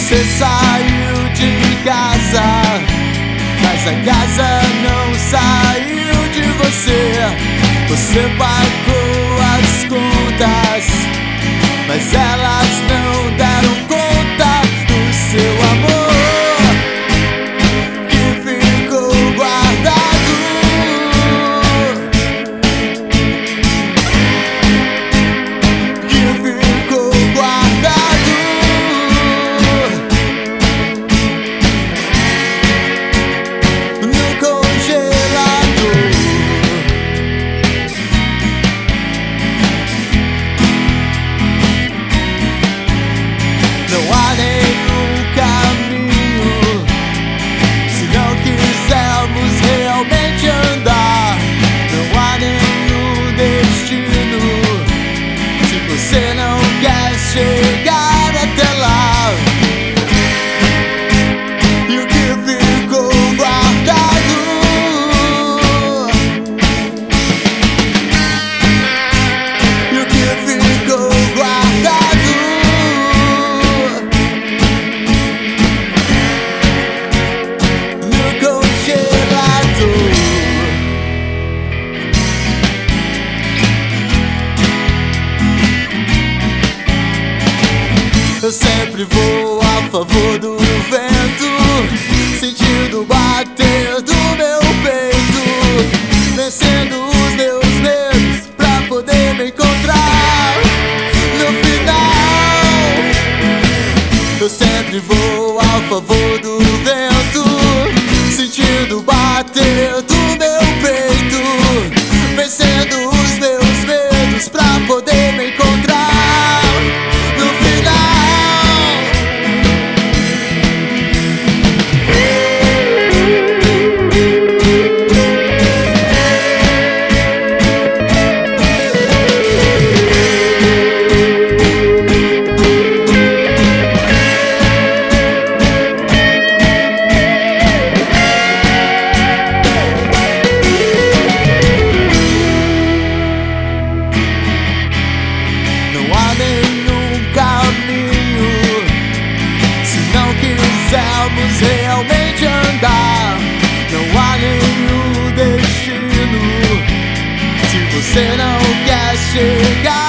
Você saiu de casa, mas a casa não saiu de você. Você pagou as contas, mas elas não deram conta do seu amor que ficou guardado, que ficou guardado no congelador. Não há nenhum caminho se não quisermos realmente andar. Não há nenhum destino se você não quer chegar até lá. E o que ficou guardado, e o que ficou guardado no congelador. Eu sempre vou a favor do vento, sentindo bater do meu peito, vencendo os meus medos pra poder me encontrar no final. Eu sempre vou a favor do vento, sentindo bater do meu peito, vencendo os meus medos pra poder me encontrar no final. Não há nenhum caminho se não quisermos realmente andar. Não há nenhum destino se você não quer chegar